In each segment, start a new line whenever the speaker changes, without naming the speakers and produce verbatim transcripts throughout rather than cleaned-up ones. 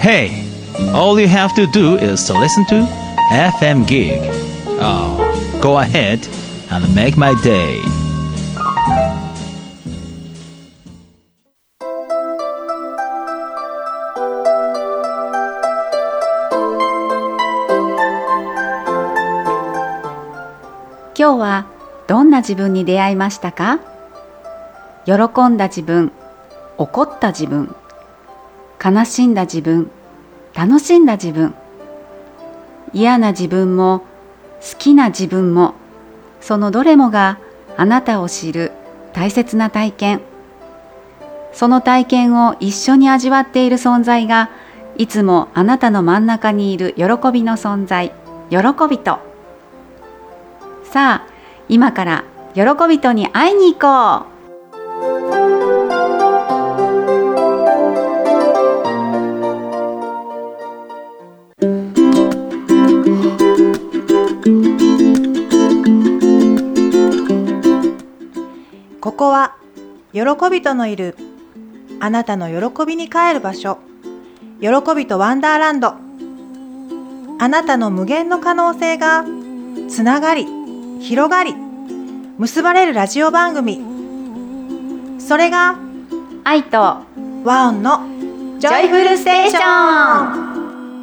Hey, all you have to do is to listen to エフエム Gig. Oh, go ahead and make my day.
今日はどんな自分に出会いましたか？喜んだ自分、怒った自分、悲しんだ自分、楽しんだ自分、嫌な自分も好きな自分も、そのどれもがあなたを知る大切な体験。その体験を一緒に味わっている存在が、いつもあなたの真ん中にいる喜びの存在、喜びと。さあ、今から喜びとに会いに行こう。
ここは喜びとのいるあなたの喜びに帰る場所、喜びとワンダーランド。あなたの無限の可能性がつながり広がり結ばれるラジオ番組、それが
愛と
ワオンのジョイフルステーション。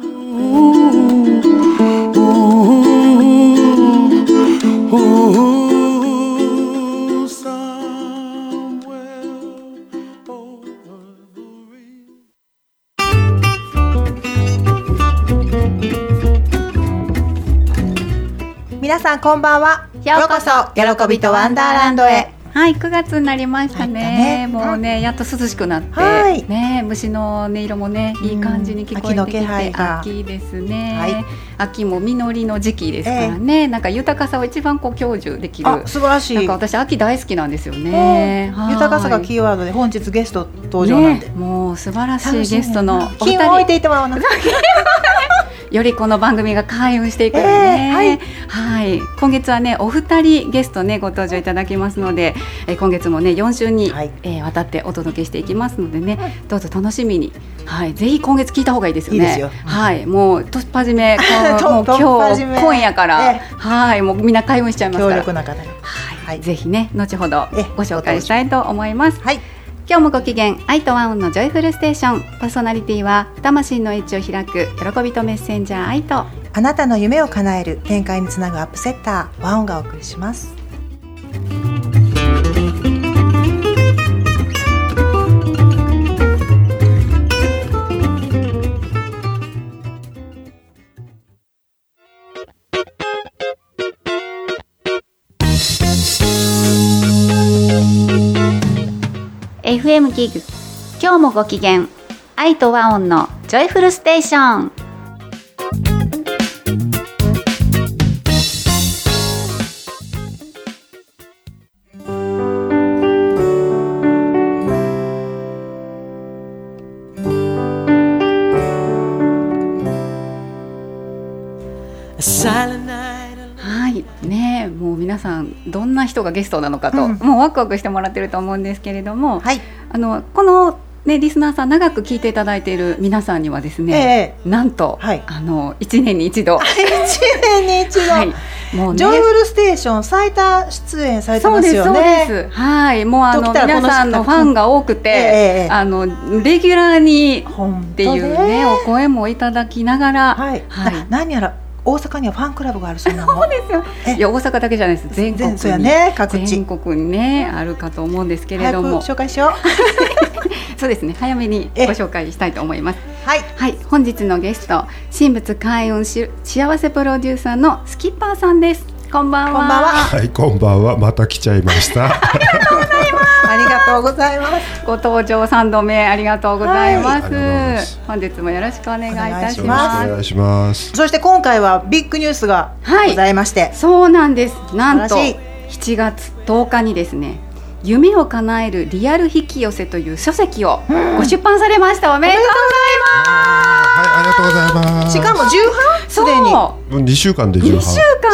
皆さんこんばんは。ようこそ喜びとワンダーランドへ。
はい、くがつになりましたね。もうね、やっと涼しくなって、はい、ね、虫の音色もね、いい感じに聞こえてきて、秋の気配が秋ですね、はい、秋も実りの時期ですからね、えー、なんか豊かさを一番こう享受できる。
あ、素晴らしい。
なんか私秋大好きなんですよね。
豊かさがキーワードで本日ゲスト登場なんで、
ね、もう素晴らしいゲストのお二人、
金を置いていてもらおうな。
よりこの番組が開運していくよね、えーはいはい、今月はねお二人ゲストねご登場いただきますので、えー、今月もねよん週に、はいえー、わたってお届けしていきますのでね、うん、どうぞ楽しみに、はい、ぜひ今月聞いた方がいいですよね。いいですよ、うんはい、もう突破締めもう今日今夜から、えー、はいもうみんな開運しちゃいますから、
強力な方に、
はいはい、ぜひね後ほどご紹介したいと思います。
はい
今日もご機嫌、愛とワオンのジョイフルステーション。パーソナリティは魂のエッジを開く喜びとメッセンジャー愛と、
あなたの夢を叶える展開につなぐアップセッターワオンがお送りします。
エフエム ギグ、今日もご機嫌、愛とワオンのジョイフルステーション。はいね、もう皆さんどんな人がゲストなのかと、うん、もうワクワクしてもらってると思うんですけれども、はい、あのこの、ね、リスナーさん長く聞いていただいている皆さんにはですね、えー、なんと、はい、あのいちねんに一度い
ちねんに一度、はいもうね、ジョイフルステーション最多出演されてますよね。
そうですそうです、はい、もうあの皆さんのファンが多くて、えー、あのレギュラーにっていうねお声もいただきながら、はいはい、
何やら大阪にはファンクラブがあるそうなの。
そうですよ。いや大阪だけじゃないです。全国に
そうや、ね、各地
全国にねあるかと思うんですけれども。
早く紹介しよ
う。そうですね。早めにご紹介したいと思います。
はい、
はい、本日のゲスト、神仏開運し幸せプロデューサーのスキッパーさんです。こんばんは。
こんばんは。
はい、こんばんは。また来ちゃいました。
ありがとうございます。
ありがとうございます。
ご登場さんどめありがとうございます。はい、本日もよろしくお願いいたします。
お願いします。
そして今回はビッグニュースがございまして、はい、
そうなんです。なんとしちがつとおかにですね、夢を叶えるリアル引き寄せという書籍をご出版されました。おめでとうございます。
はい、ありがとうございます。
しかも重版すでに
にしゅうかんで重版。
にしゅうか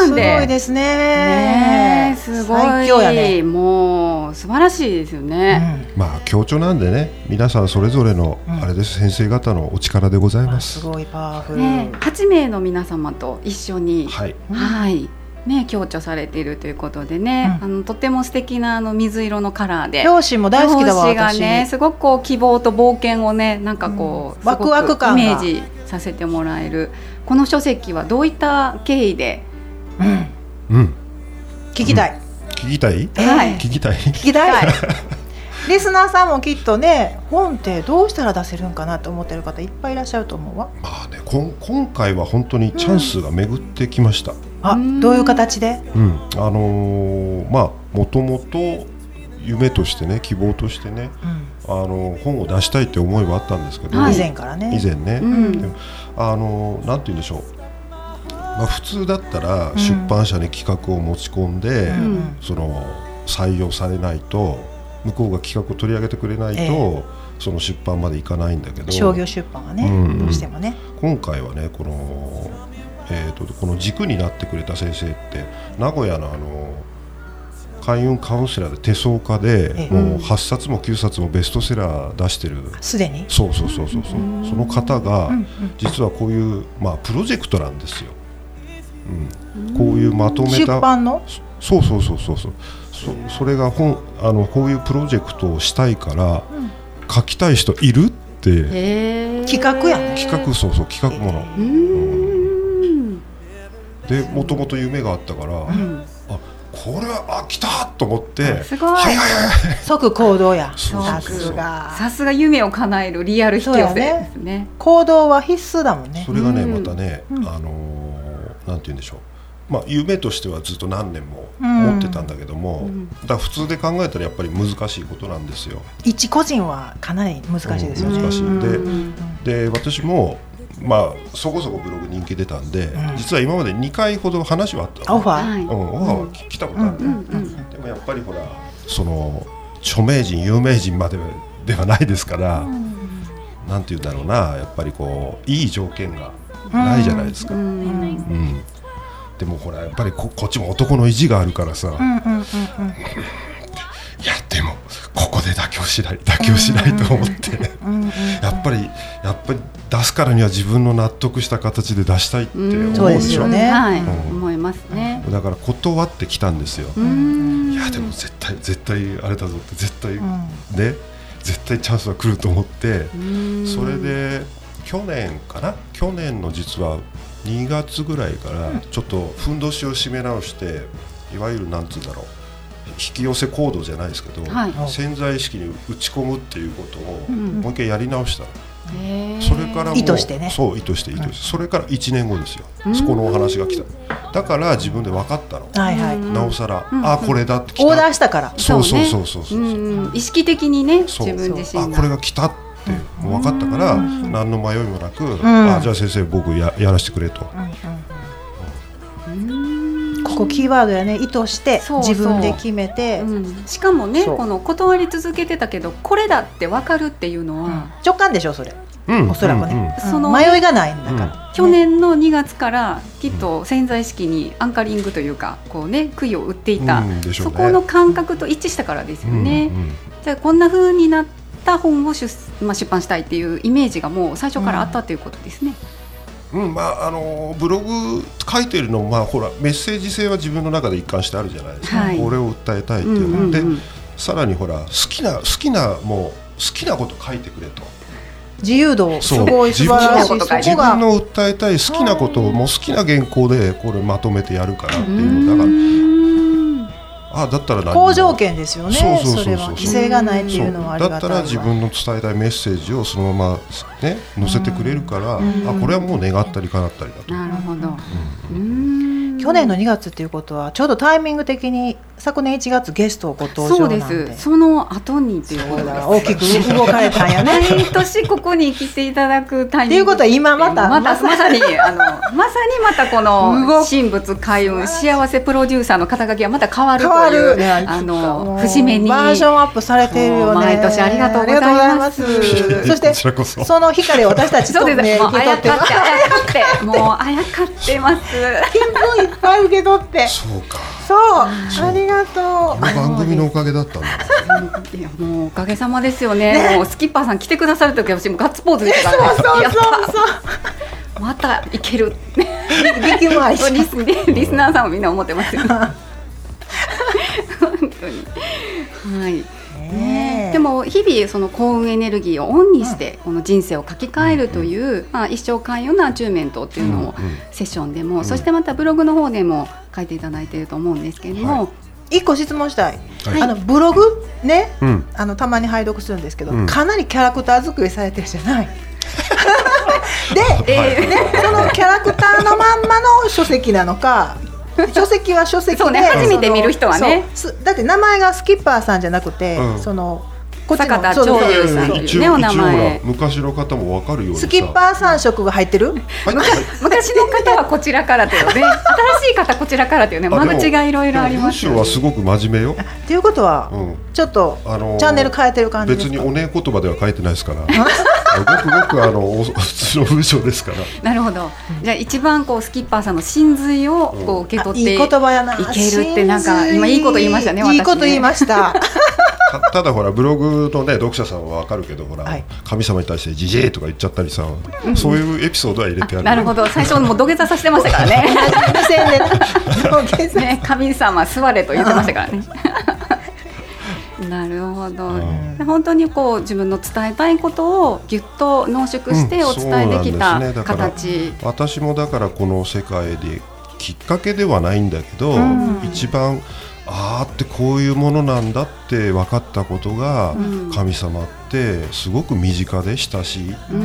さんで。
すごいですね。
ね、すごい。
最強やね。
もう素晴らしいですよね。
うん、まあ強調なんでね、皆さんそれぞれの、うん、あれです、先生方のお力でございます。
すごいパワフル。
ね、はちめいの皆様と一緒に、
はい、
はいね、強調されているということでね、うん、あのとても素敵なあの水色のカラーで、
表紙も大好きだわ。
表紙がね、すごくこう希望と冒険をね、なんかこう、うん、
ワクワク感が
イメージさせてもらえる。この書籍はどういった経緯で、
うんうん、聞きたい、
うん、聞きたい、
はい、
聞きたい
聞きたいリスナーさんもきっとね、本ってどうしたら出せるんかなと思ってる方いっぱいいらっしゃると思うわ。
まあね、こん今回は本当にチャンスが巡ってきました、うん、
あ、どういう形で？
うん、あのー、まあもともと夢としてね、希望としてね、うん、あの本を出したいって思いはあったんですけど、
はい、以前からね
以前ね、うん、でもあのー、なんて言うんでしょう、まあ、普通だったら出版社に企画を持ち込んで、うん、その採用されないと向こうが企画を取り上げてくれないと、えー、その出版までいかないんだけど、
商業出版はね、うん、どうしてもね、
今回はね、この、えーと、この軸になってくれた先生って名古屋のあの開運カウンセラーで手相家で、えー、もうはっさつもきゅうさつもベストセラー出してる、
すでに
そうそうそうそうそう、その方が実はこういう、まあ、プロジェクトなんですよ、うん、こういうまとめた
出版の、
そうそうそうそうそう、そ, それが本あのこういうプロジェクトをしたいから、うん、書きたい人いるって
企画やん、
企画、そうそう、企画もの、うん、でもともと夢があったから、うん、あ、これはあ来たと思って、
すごい、
はいはいはい、
即行動や。
さすがさすが夢を叶えるリアル引き寄せですね。
ね、行動は必須だもんね。
それがね、またね、うん、あのー、なんて言うんでしょう、まあ、夢としてはずっと何年も持ってたんだけども、うん、だから普通で考えたらやっぱり難しいことなんですよ。
一個人はかなり難しいですよね、
うん、難しい。で、で私も、まあ、そこそこブログ人気出たんで、うん、実は今までにかいほど話はあったの、
オファー、
うん、オファーは来たことある、うんうんうん、でもやっぱりほら、その著名人有名人までではないですから、うん、なんていうんだろうな、やっぱりこういい条件がないじゃないですか、うんうんうんでもほらやっぱり こ, こっちも男の意地があるからさ、うんうんうんうん、いやでもここで妥協しない妥協しないと思って、うんうんうん、やっぱりやっぱり出すからには自分の納得した形で出したいって思うでしょ、うん、
そうですよね、
はい、うん、思いますね。
だから断ってきたんですよ、うん、いやでも絶対絶対あれだぞって絶対、うん、ね絶対チャンスは来ると思って、うん、それで去年かな去年の実はにがつぐらいからちょっとふんどしを締め直して、いわゆるなんつうんだろう、引き寄せ行動じゃないですけど、はい、潜在意識に打ち込むっていうことをもう一回やり直した、うん、それからもう
意図してね、
そう意図して意図して、うん、それからいちねんごですよ、うん、そこのお話が来た。だから自分で分かったの、はいはい、なおさら、うん、あこれだって来た、
オーダーしたから、
そうそうそうそうそう、
うん、意識的にね、自分自身が
あこれが来たってもう分かったから、何の迷いもなく、うん、あじゃあ先生僕 や, やらせてくれと、
うんうん、ここキーワードやね、意図して自分で決めて、
そうそう、うん、しかもね、この断り続けてたけどこれだって分かるっていうのは、うん、
直感でしょそれ、うん、おそらくね、うんうん、その迷いがないんだから、うん、
去年のにがつからきっと潜在意識にアンカリングというかこう、ね、杭を打っていた、うんね、そこの感覚と一致したからですよね、うんうん、じゃあこんな風になった本を 出,、まあ、出版したいっていうイメージがもう最初からあったということですね、
うんうん、まあ、あのブログ書いてるのも、まあ、ほらメッセージ性は自分の中で一貫してあるじゃないですか、はい、これを訴えたいっていうの、うんうんうん、でさらにほら好きな好きなもう好きなこと書いてくれと、
自由度すごい素晴らしい、
自分の訴えたい好きなことをもう好きな原稿でこれまとめてやるからっていうのだから、あだったら何
好条件ですよね。そうそうそうそう、それは規制がないっていうのはありがたいわ。
だったら自分の伝えたいメッセージをそのまま、ね、載せてくれるから、あこれはもう願ったり叶ったりだと。
なるほど、
うん、去年のにがつっていうことはちょうどタイミング的に昨年いちがつゲストご登場なんで、
そうです、その後にということです。
大きく動かれたんやね
毎年ここに来ていただくタイミング
っていうことは今また
またまさにあのまさにまたこの神仏開運幸せプロデューサーの肩書きがまた変わるという、ね、あの節目に
バージョンアップされているよね。
毎年ありがとうございます。
そしてその光を私たちとね
もうあやかってあやかってもうあやかってます。
ピンポインぱい受け取って
そうか
そうありがとう
この番組のおかげだったんだ
いやもうおかげさまですよ ね, ねもうスキッパーさん来てくださるときは私もガッツポーズでしたからね
そうそうそう
そうまたいける
力もあり
リス, リスナーさんもみんな思ってますよ本当にはいね、でも日々その幸運エネルギーをオンにしてこの人生を書き換えるという、うんまあ、一生寛容なアチューメントっていうのをセッションでも、うん、そしてまたブログの方でも書いていただいていると思うんですけれども、はい、
一個質問したい、はい、あのブログね、うん、あのたまに拝読するんですけど、うん、かなりキャラクター作りされてるじゃないで、えーね、そのキャラクターのまんまの書籍なのか書籍は書籍で
そう、ね、初めて見る人はね
だって名前がスキッパーさんじゃなくて、うん、そのこっちの
坂田長友さんというねお名前
昔の方も分かるように
スキッパーさん色が入ってる、はい、
昔の方はこちらからというね新しい方こちらからというね間口がいろいろありますよね。
はすごく真面目よ
っていうことは、うん、ちょっと、あのー、チャンネル変えてる感じですか。
別におねえ言葉では書いてないですからごくごくあの普通の文章ですから
なるほど、じゃあ一番こうスキッパーさんの真髄をこう受け取って、うん、
いい言葉やない
けるってなんか今いいこと言いましたね。
いいこと言いました
た, ただほらブログの、ね、読者さんは分かるけどほら、はい、神様に対してジジイとか言っちゃったりさ、うん、そういうエピソードは入れてある。
あなるほど最初もう土下座させてましたからねね神様座れと言ってましたからねなるほど、うん、本当にこう自分の伝えたいことをぎゅっと濃縮してお伝えできた形、
うんね、私もだからこの世界できっかけではないんだけど、うん、一番あーってこういうものなんだって分かったことが、うん、神様ってすごく身近で親しいって、うん、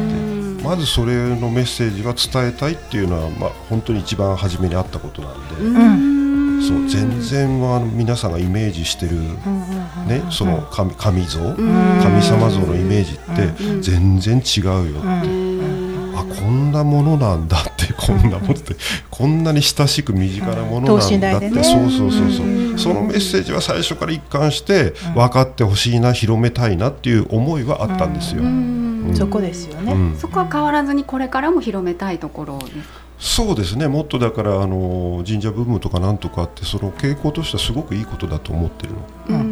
まずそれのメッセージが伝えたいっていうのは、まあ、本当に一番初めにあったことなんで、うん、そう全然あの皆さんがイメージしてる、ね、その 神, 神像、うん、神様像のイメージって全然違うよって、うん、あこんなものなんだってこんなものってこんなに親しく身近なものなんだって、ね、そうそうそうそう、うん、そのメッセージは最初から一貫して分かってほしいな広めたいなっていう思いはあったんですよ、
うんうん、そこですよね、うん、
そこは変わらずにこれからも広めたいところですか。
そうですねもっとだからあの神社ブームとかなんとかってその傾向としてはすごくいいことだと思ってるの、うんうんうん、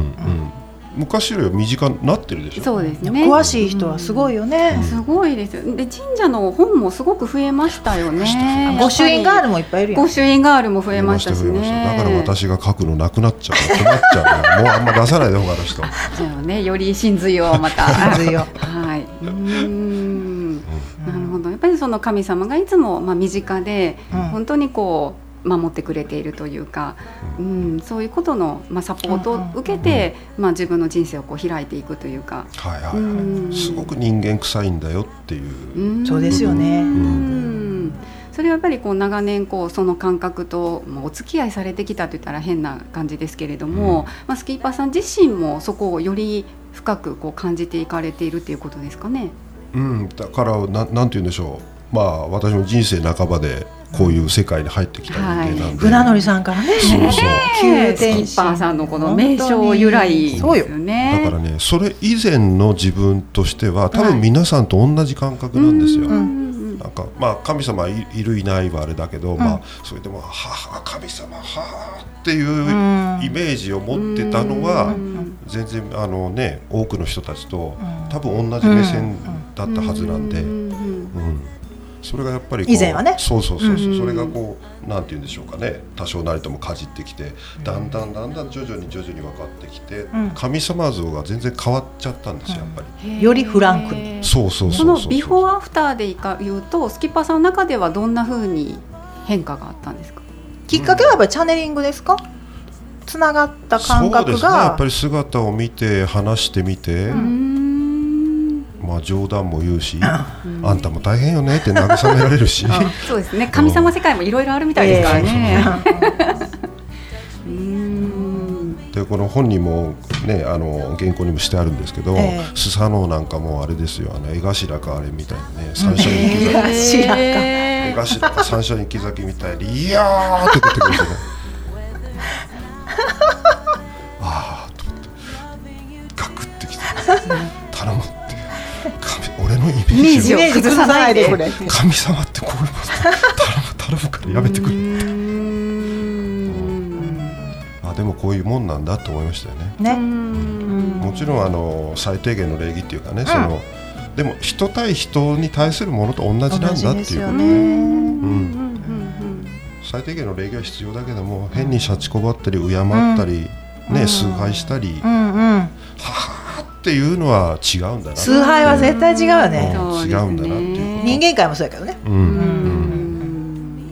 昔よりは身近になってるでしょ。
そうですね
詳しい人はすごいよね、
うん、すごいですよ。で神社の本もすごく増えましたよね。
御朱印ガールもいっぱいいるやん。
御朱印ガールも増えましたしね。
だから私が書くのなくなっちゃう困っちゃうからもうあんま出さないで他の人じゃ
あねより真髄をまた
真髄を
はいうんなるほど。やっぱりその神様がいつもまあ身近で、うん、本当にこう守ってくれているというか、うんうん、そういうことの、まあ、サポートを受けて、うんまあ、自分の人生をこう開いていくというか、
はいはいはいうん、すごく人間臭いんだよっていう、
うん、そうですよね、うん
うん、それはやっぱりこう長年こうその感覚と、まあ、お付き合いされてきたといったら変な感じですけれども、うんまあ、スキーパーさん自身もそこをより深くこう感じていかれているということですかね。
うん、だからな、なんて言うんでしょう、まあ、私も人生半ばでこういう世界に入ってきた人間なんで、はい、
船乗りさんからね
そうそう
急
スキッパーさんのこの名称由来ですよね。
だからねそれ以前の自分としては多分皆さんと同じ感覚なんですよ、はい、なんかまあ神様 い, いるいないはあれだけど、うんまあ、それでもはは神様はっていうイメージを持ってたのは全然あの、ね、多くの人たちと多分同じ目線だったはずなんで、うんうんそれがやっぱりこう
以前はね
そうそうそうそう、うん、それがこうなんて言うんでしょうかね多少なりともかじってきてだんだんだんだん徐々に徐々に分かってきて、うん、神様像が全然変わっちゃったんですよ、うん、やっぱり
よりフランクに
そうそうそうそう
そのビフォーアフターで言うとスキッパーさんの中ではどんな風に変化があったんですか。
きっかけはやっぱりチャネリングですか、つながった感覚が。そうですね
やっぱり姿を見て話してみて、うんまあ、冗談も言うし、うん、あんたも大変よねって慰められるし
そうですね神様世界もいろいろあるみたいですからね、えー、うん
でこの本にも、ね、あの原稿にもしてあるんですけど、えー、スサノオなんかもあれですよあの江頭かあれみたいなね三者に木崎江頭か三者に木崎みたいにいやーって出てくるんですよねあーと思ってガクってきて頼む俺のイメージを
崩さないでくれ
神様ってこういうこと頼む頼むからやめてくれってでもこういうもんなんだと思いましたよね。
ね、
もちろんあの最低限の礼儀っていうかね、うん、そのでも人対人に対するものと同じなんだっていうことね、うん、最低限の礼儀は必要だけども、変にシャチこばったり敬ったり、うんね、崇拝したり、うんうん、ははっていうのは違うんだな。
崇拝は絶対違うよね、
うん、違うんだなっていうこと。
人間界もそうやけどね、うんうん、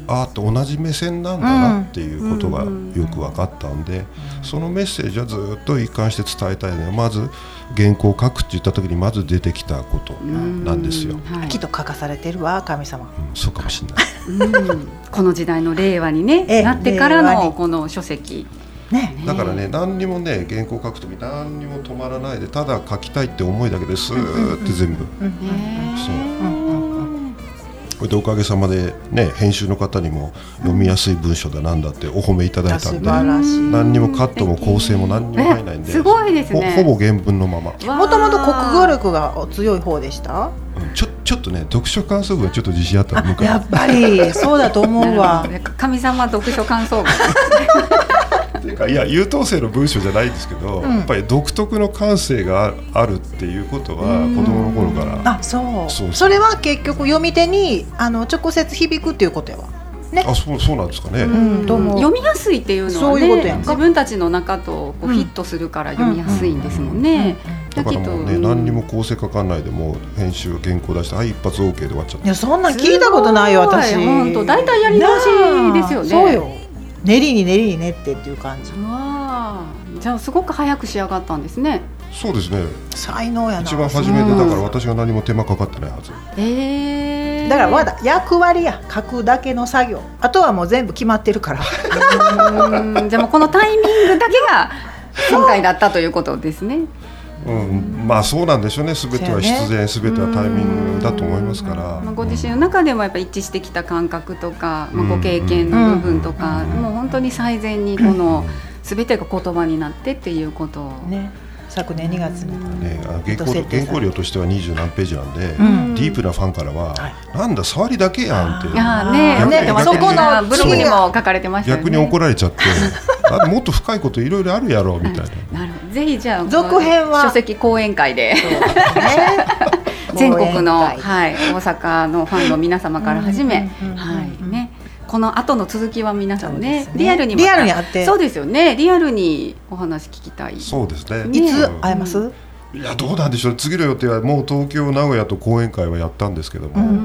あーって同じ目線なんだなっていうことがよく分かったんで、そのメッセージはずっと一貫して伝えたいのは、まず原稿を書くって言った時にまず出てきたことなんですよ。
はい、きっと書かされてるわ神様、うん、
そうかもしれない、
うん、この時代の令和に、ね、なってからのこの書籍、
ね、だからね、何にもね原稿書くとき何にも止まらないで、ただ書きたいって思いだけでスーって全部、うんうん、そう、うんこれでおかげさまで、ね、編集の方にも読みやすい文章だなんだってお褒めいただいたんで、何にもカットも構成も何にも入らないんで、
すごいですね、
ほ, ほぼ原文のまま。
もともと国語力が強い方でした、
うん、ちょ, ちょっとね読書感想文はちょっと自信あったの。
やっぱりそうだと思うわ
神様読書感想文
ていうか、いや優等生の文章じゃないんですけど、うん、やっぱり独特の感性があるっていうことは子供の頃から。
あ、そう。そうそう、それは結局読み手にあの直接響くっていうことやわ、ね、
あ、そう、そうなんですかね、
うん、読みやすいっていうのは、ね、ういう自分たちの中とこうフィットするから読みやすいんですもんね。
だからもうね、何にも構成かかんないでもう編集原稿出して、はい、一発 OK で終わっちゃった。
いや、そんなん聞いたことないよ私。
本当だいたいやり直しですよね。
そうよ、練りに練りに練ってっていう感じ。
わ、じゃあすごく早く仕上がったんですね。
そうですね、
才能やな。
一番初めで、だから私が何も手間かかってないはず。
えー、
だからまだ役割や、書くだけの作業、あとはもう全部決まってるから
うん、じゃあもうこのタイミングだけが今回だったということですね。
うん、まあそうなんでしょうね。全ては必然、全てはタイミングだと思いますから、
まあ、ご自身の中でもやっぱ一致してきた感覚とか、まあ、ご経験の部分とか、うん、もう本当に最善にこの全てが言葉になってっていうことを、ね、
昨年にがつに、
ね、原稿、原稿料としてはにじゅう何ページなんで、うん、ディープなファンからは、はい、なんだ触りだけやんって、
あ、ね、ね、そこのブログにも書かれてましたよね。
逆に怒られちゃってあ、もっと深いこといろいろあるやろみたいな。
なるほど、ぜひじゃあ
続編は
書籍講演会で、ね、全国の、はい、大阪のファンの皆様からはじめ、はいね、この後の続きは皆さん ね, ねリアルにまた、リアルにあって、そうですよね、リアルにお話聞きたい。
そうですね。
いつ会えます？
いや、どうなんでしょう。次の予定はもう東京、名古屋と講演会はやったんですけども、うんうん、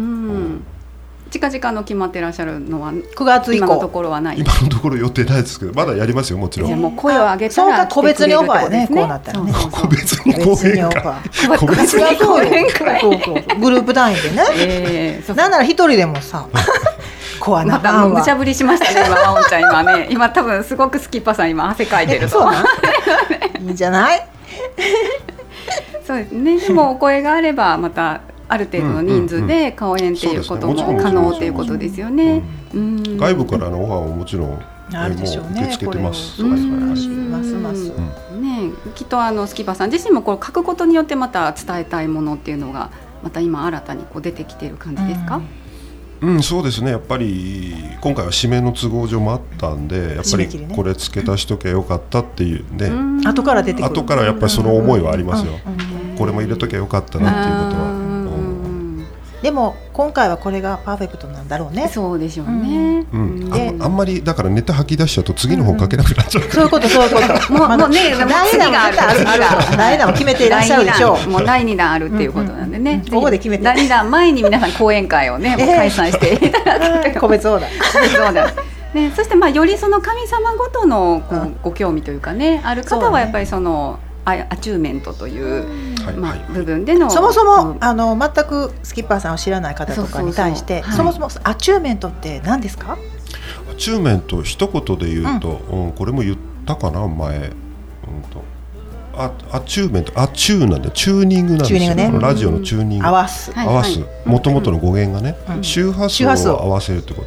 近々の決まってらっしゃるのは
くがつ以降、
今のところはない。
今のところ予定ないですけど、まだやりますよ、もちろん。
もう声を上げたら
個別にオファーやね、こうなったらね。
個別に講演会、
個別に講演会、
そうそうそう、グループ単位でね、えー、そうそう、なんなら一人でもさ怖な、
また無茶ぶりしましたね今、ワオンちゃん今ね、今多分すごくスキッパさん今汗かいてると。
そうなんいいんじゃない
そうですね。でもお声があればまたある程度の人数で講演っていうことも可能ということですよね。
外部からのオファーももちろん
あるでしょうね。
受け付けてます。
ますます。
ね、きっとあのスキパさん自身もこれ書くことによってまた伝えたいものっていうのがまた今新たにこう出てきている感じですか？うん
うん、そうですね。やっぱり今回は締めの都合上もあったんで、やっぱりこれ付け足しときゃよかったっていうね、うん、
後から出てくる、
後からやっぱりその思いはありますよ、うん、これも入れときゃよかったなっていうことは、うん、
でも今回はこれがパーフェクトなんだろうね。
そうでしょうね、
うんうん、あ, あんまりだからネタ吐き出しちゃうと次の本書けなくなっちゃう、うん、
そういうことそういうこともう、ま、もうね、次があるだいにだんも決めていらっしゃるでしょう。
もうだいにだんあるっていうことなんでね、
うんうん、ここで決めて
だいにだん前に皆さん講演会をね、もう開催していただくという
個別オーダー
個別オーダーね、そしてまあよりその神様ごとのこう、うん、ご興味というかね、ある方はやっぱりそのアチューメントという、まあ、部分での
そもそも、うん、あの全くスキッパーさんを知らない方とかに対して、そもそもアチューメントって何ですか？
アチューメント一言で言うと、うんうん、これも言ったかな前、うん、とア, アチューメント、アチューなんでチューニングなんですよ、ね、ラジオのチューニング、
合わす
合わす、もともとの語源がね、うん、周波数を合わせるってこと、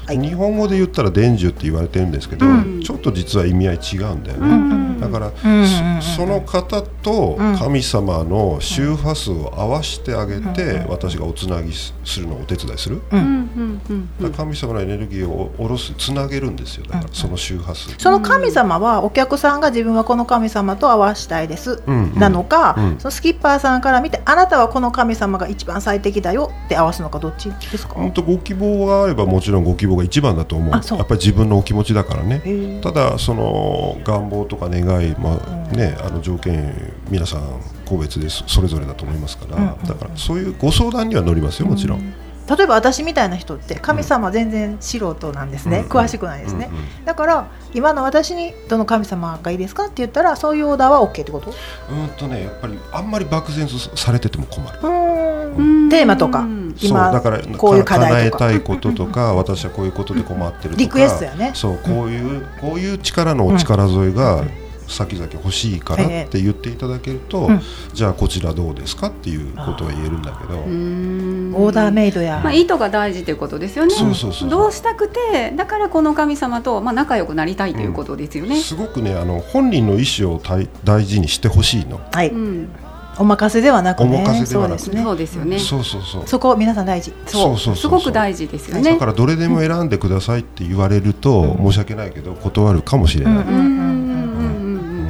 はい、
日本語で言ったら伝授って言われてるんですけど、うん、ちょっと実は意味合い違うんだよね、うん、だから、うん、そ, その方と神様の周波数を合わせてあげて、うん、私がおつなぎするのをお手伝いする、うん、だから神様のエネルギーを下ろすつなげるんですよ。だからその周波数、
その神様はお客さんが自分はこの神様と合わしたいです、うん、なのか、うん、そのスキッパーさんから見てあなたはこの神様が一番最適だよって合わすのかどっちですか？
本当ご希望があればもちろんご希望が一番だと思う。やっぱり自分のお気持ちだからね。ただその願望とか願い、まあね、あの条件皆さん個別でそれぞれだと思いますから、うんうんうん、だからそういうご相談には乗りますよ、もちろん、うん、
例えば私みたいな人って神様全然素人なんですね、うん、詳しくないですね、うんうん、だから今の私にどの神様がいいですかって言ったらそういうオーダーは OK ってこと？
うんとね、やっぱりあんまり漠然とされてても困る。
うーん、テーマとか今
そうだから
こういう課題とか
叶えたいこととか私はこういうことで困ってるとか
リクエストやね。
そう、こういう、こういう力のお力添えが先々欲しいからって言っていただけると、うん、じゃあこちらどうですかっていうことは言えるんだけど、う
ーん、オーダーメイドや、
まあ、意図が大事ということですよね。
そうそうそうそう、
どうしたくてだからこの神様と、まあ、仲良くなりたいということですよね、
うん、すごくね、あの本人の意思を大事にしてほしいの、
はい、
うん、
お任せではなくね。
お任せではなく
ね、そうですよね。
そうそうそう、
そこ皆さん大事。
そうそうそうそう、すごく大事ですよね。
だからどれでも選んでくださいって言われると、うん、申し訳ないけど断るかもしれない、うんうんうんうん、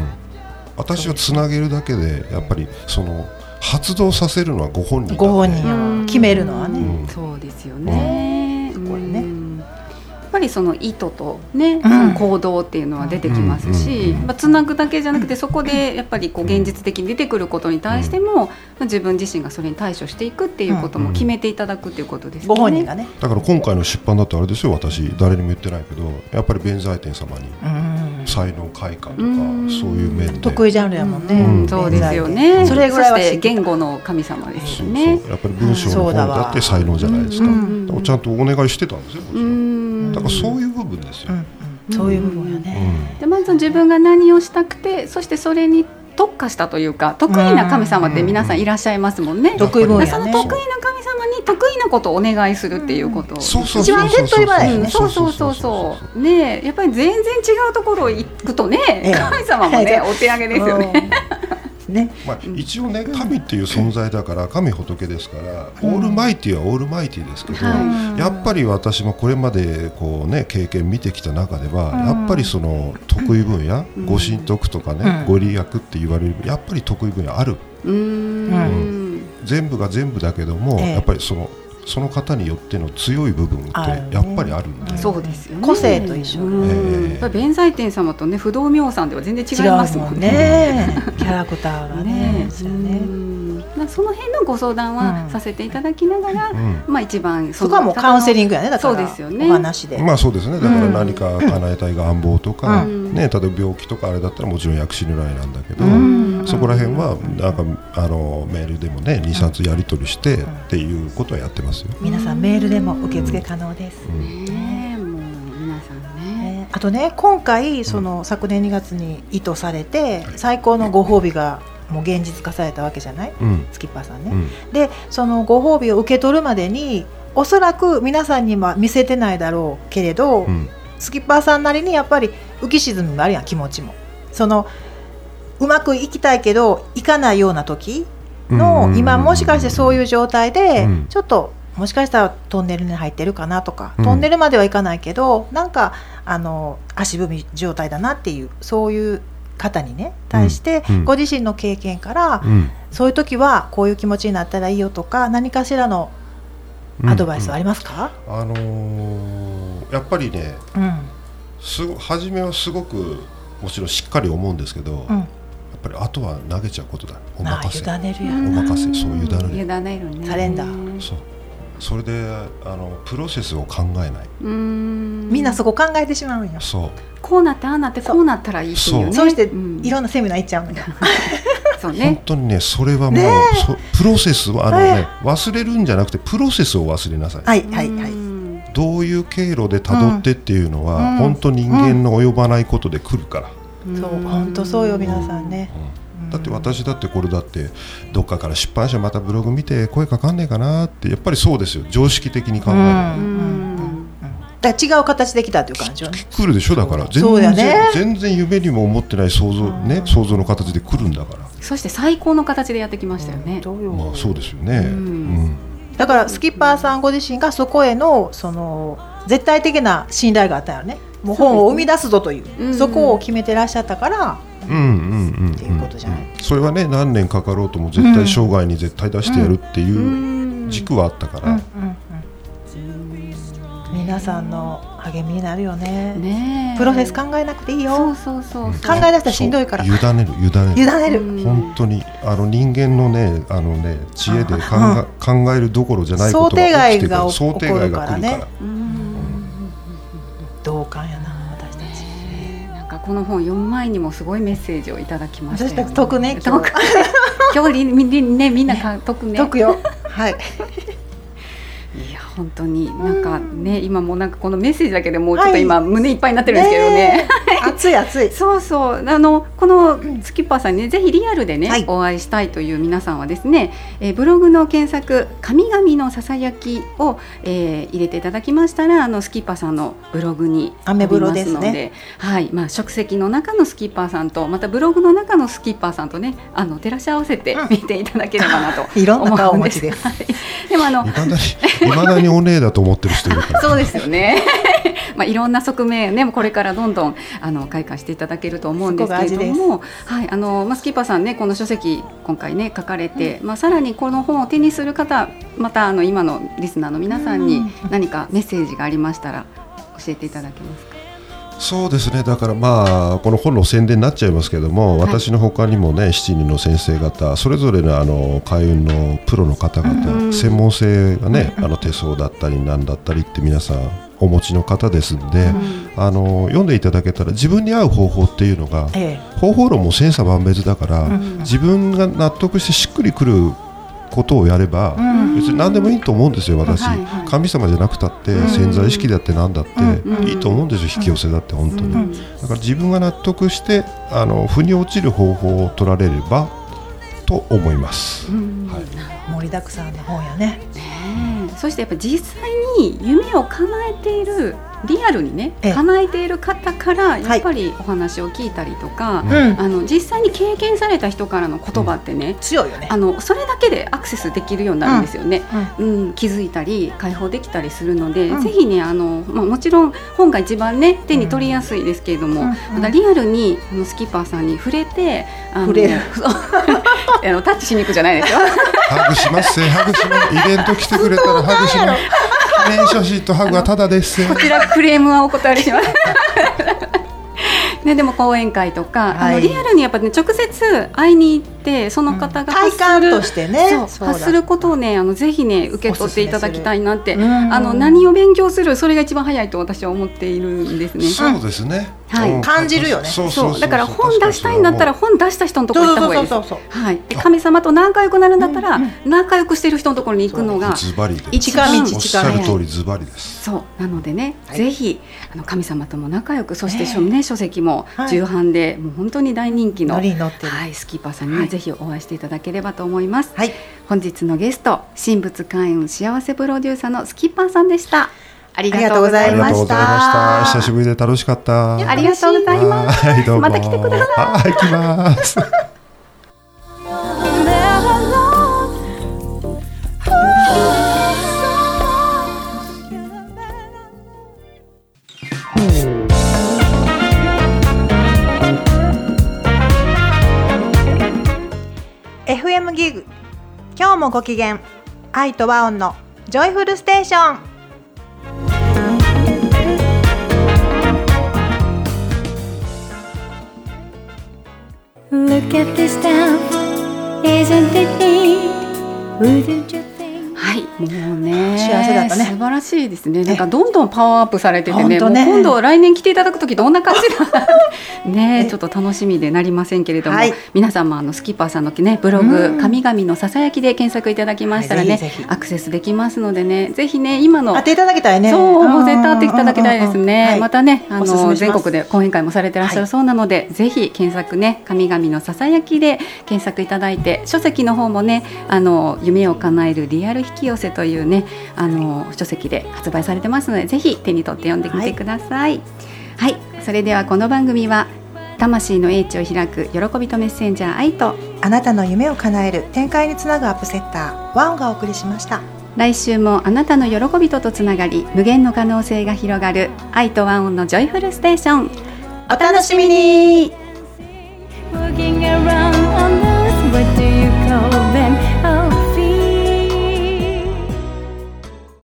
私をつなげるだけでやっぱりその発動させるのはご本人だ、ね、
ご本人を決めるのはね、
うん、そうですよね、うん、これね、やっぱりその意図と、ね、
うん、
その行動っていうのは出てきますし、まあ、つなぐだけじゃなくてそこでやっぱりこう現実的に出てくることに対しても、まあ、自分自身がそれに対処していくっていうことも決めていただくっていうことですね、
ご本人がね。
だから今回の出版だってあれですよ、私誰にも言ってないけどやっぱり弁財天様に才能開花とかそういう面で
得意ジャンルやもんね、
うん、そうですよね。それぐらいはして言語の神様ですよね。
そうそう、やっぱり文章の本だって才能じゃないですか、うんうん、ちゃんとお願いしてたんですよ、もちろん。だからそういう部分ですよ、うん
うん、そういう部分やね、
うん、でまず自分が何をしたくて、そしてそれに特化したというか得意な神様って皆さんいらっしゃいますもんね、
うん、得意分野ね。
その得意な神様に得意なことをお願いするっていうこと、うん、
一番手っ取り早いよね。
そうそうそうそうね、やっぱり全然違うところ行くとね、ええ、神様もね、お手上げですよね、
ね、
まあ、一応ね、神っていう存在だから神仏ですから、うん、オールマイティはオールマイティですけど、うん、やっぱり私もこれまでこう、ね、経験見てきた中では、うん、やっぱりその得意分野、うん、ご神徳とかね、うん、ご利益って言われるやっぱり得意分野ある、うんうん、全部が全部だけども、ええ、やっぱりそのその方によっての強い部分ってやっぱりあるんで、
そうですよね、
個性と一緒、
えー、弁財天様とね不動明王さんでは全然違いますもんね、
ねキャラクターがね、
その辺のご相談はさせていただきながら、うん、まあ、一番
そこはもうカウンセリングやね。だから
そうですよね、
お話で、
まあそうですね。だから何か叶えたい願望とか、うんね、例えば病気とかあれだったらもちろん薬師如来なんだけど、うん、そこら辺はなんかあのメールでもねにさつやり取りしてっていうことはやってますよ。
皆さんメールでも受付可能です、
うん、ね、もう皆さんね、
あとね、今回その昨年にがつに意図されて最高のご褒美がもう現実化されたわけじゃない、うん、スキッパーさんね、うん、でそのご褒美を受け取るまでにおそらく皆さんには見せてないだろうけれど、うん、スキッパーさんなりにやっぱり浮き沈みもあるやん、気持ちも。そのうまくいきたいけどいかないような時の、今もしかしてそういう状態で、うん、ちょっともしかしたらトンネルに入ってるかなとか、うん、トンネルまではいかないけどなんかあの足踏み状態だなっていう、そういう方にね対して、うん、ご自身の経験から、うん、そういう時はこういう気持ちになったらいいよとか何かしらのアドバイスはありますか？
うんうん、あのー、やっぱりね、うん、すご初めはすごくもちろんしっかり思うんですけど、うん、やっぱりあとは投げちゃうことだ。お任せ、
委ねるや
お任せ、そう委ねる、
委ねるね、
サレンダー。
そう、それであのプロセスを考えない。
うーん、みんなそこ考えてしまうんよ。
そう、
こうなってああなってこうなったらいいっていうね。
そうして、うん、いろんなセミナー行っちゃうんだ
そうね、
本当にね、それはもう、ね、プロセスはあの、ね、忘れるんじゃなくてプロセスを忘れなさい。
はいはいはい。
どういう経路で辿ってっていうのは、うん、本当人間の及ばないことで来るから、
うん、そう本当そうよ皆さんね、
うん、だって私だってこれだってどっかから出版社またブログ見て声かかんねえかなってやっぱりそうですよ、常識的に考える、うんうんうん、
だから違う形できたという感じよね。
来るでしょ。だから全
そうだ
然、
ね、
全然夢にも思ってない想像、ね、想像の形で来るんだから。
そして最高の形でやってきましたよね。
どうよ、
まあそうですよね、
うん
うん
だからスキッパーさんご自身がそこへのその絶対的な信頼があったよね。もう本を生み出すぞという、
うん、
そこを決めてらっしゃったから、
うんうんうんうん、
っていうことじゃない。
それはね、何年かかろうとも絶対生涯に絶対出してやるっていう軸はあったから、
うんうんうんうん、皆さんの励みになるよね。
ねえ、
プロセス考えなくていいよ。
そうそうそう、
考え出したらしんどいから。
委ねる委ねる
委ねる、
うん
本当にあの人間のね、あのね知恵で考え、考えるどころじゃないことが起きてくる。
想定外が起こるからね。
想定外が来るから。
うん、
同感やな私たち。
なんかこの本読む前にもすごいメッセージをいただきましたよね。
私たち得ね
今日今日みんなねみんな得ね。
得よ。はい。
いや本当になんかね、今もなんかこのメッセージだけでもうちょっと今、はい、胸いっぱいになってるんですけどね。
ね熱い熱い。
そうそう、あのこのスキッパーさんにね、ぜひリアルでね、はい、お会いしたいという皆さんはですね、えー、ブログの検索神々のささやきを、えー、入れていただきましたら、あのスキッパーさんのブログに
アメブロです
ので、
ね、
はい、まあ食席の中のスキッパーさんとまたブログの中のスキッパーさんとね、あの照らし合わせて見ていただければなと思うんです。
いろんな顔持ちです。
はい、でもあの
未だに未だにお姉だと思ってる人いるから。
そうですよね。まあいろんな側面ね、これからどんどんあの開花していただけると思うんですけれども、はい、あのまあ、スキッパーさんね、この書籍今回ね書かれて、うん、まあ、さらにこの本を手にする方、またあの今のリスナーの皆さんに何かメッセージがありましたら教えていただけますか。
そうですね。だからまあこの本の宣伝になっちゃいますけども、はい、私の他にもねしちにんの先生方それぞれのあの開運のプロの方々、うん、専門性がね、あの手相だったりなんだったりって皆さんお持ちの方ですんで、うん、あの読んでいただけたら自分に合う方法っていうのが、ええ、方法論も千差万別だから、うん、自分が納得してしっくりくることをやれば、うん、別に何でもいいと思うんですよ。私、はいはい、神様じゃなくたって潜在意識だって何だっていいと思うんですよ。引き寄せだって本当に、うん、だから自分が納得してあの腑に落ちる方法を取られればと思います、うん、はい、
盛りだくさんの本やね。
ね、そしてやっぱ実際に夢を叶えているリアルにね叶えている方からやっぱりお話を聞いたりとか、はい、あの実際に経験された人からの言葉ってね、うん、
強いよね。
あのそれだけでアクセスできるようになるんですよね、うんうんうん、気づいたり解放できたりするので、うん、ぜひねあの、まあ、もちろん本が一番ね手に取りやすいですけれども、うんうん、またリアルにあのスキッパーさんに触れてあの
触れる
あのタッチしに行くじゃないですよ。
ハグしますハグしますイベント来てくれたらハグします。記念写真とハグはタダです。
こちらクレームはお断りします。ね、でも講演会とか、はい、あのリアルにやっぱ、ね、直接会いに行ってその方が発する、
体感としてね、
そうそう発することをねあのぜひね受け取っていただきたいなって、あの何を勉強するそれが一番早いと私は思っているんですね。
そうですね、
はい、
感じるよね。
そうそうそう、だから本出したいんだったら本出した人のところに行った方がいいです。そうそうそうそう、はい、で神様と仲良くなるんだったら、うんうん、仲良くしてる人のところに行くのが
ズバリで
一番
おっしゃる通りズバリです。
そうなのでね、はい、ぜひあの神様とも仲良く、そして書、ね、書籍も重版で、はい、もう本当に大人気の、はい、スキッパーさんに、ね、はい、ぜひお会いしていただければと思います、はい、本日のゲスト神仏開運幸せプロデューサーのスキッパーさんでした。ありがとうございました。
久しぶりで楽しかった。
ありがとうございます。はい、どうもまた来てください。
はい、来ます。
エフエム ギグ、今日もご機嫌、愛と和音のジョイフルステーション。
Look at this stuff, isn't it neat? Wouldn't you think? はい、もうね、
幸せだったね。
素晴らしいですね。なんかどんどんパワーアップされててね、
ね、
もう今度来年来ていただくときどんな感じだね、ちょっと楽しみでなりませんけれども、はい、皆さんもあのスキッパーさんの、ね、ブログ神々のささやきで検索いただきましたらね、はい、ぜひぜひアクセスできますのでね、ぜひね今の
当ていただきたいね。
そう、もう絶対当ていただきたいですね、はい、またねあの全国で講演会もされてらっしゃるそうなので、はい、ぜひ検索ね神々のささやきで検索いただいて、書籍の方もねあの夢を叶えるリアル引き寄せせというね、あの書籍で発売されてますので、ぜひ手に取って読んでみてください。はい、はい、それではこの番組は魂の英知を開く喜びとメッセンジャー愛と、
あなたの夢を叶える展開につなぐアップセッターワンがお送りしました。
来週もあなたの喜びととつながり、無限の可能性が広がる愛とワンオンのジョイフルステーション、お楽しみに。